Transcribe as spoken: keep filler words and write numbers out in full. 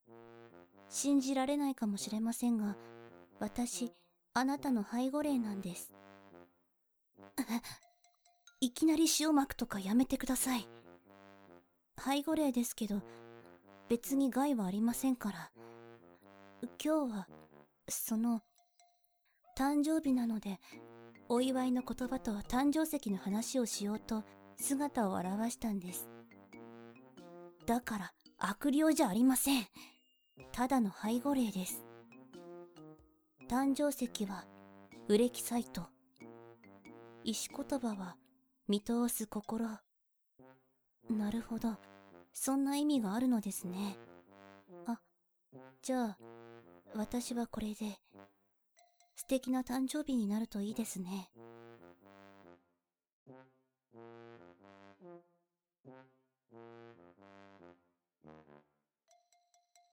信じられないかもしれませんが、私、あなたの背後霊なんです。いきなり塩まくとかやめてください。背後霊ですけど、別に害はありませんから。今日は、その、誕生日なので、お祝いの言葉と誕生石の話をしようと姿を現したんです。だから、悪霊じゃありません。ただの背後霊です。誕生石は、ウレキサイト。石言葉は、見通す心。なるほど。そんな意味があるのですね。あ、じゃあ、私はこれで、素敵な誕生日になるといいですね。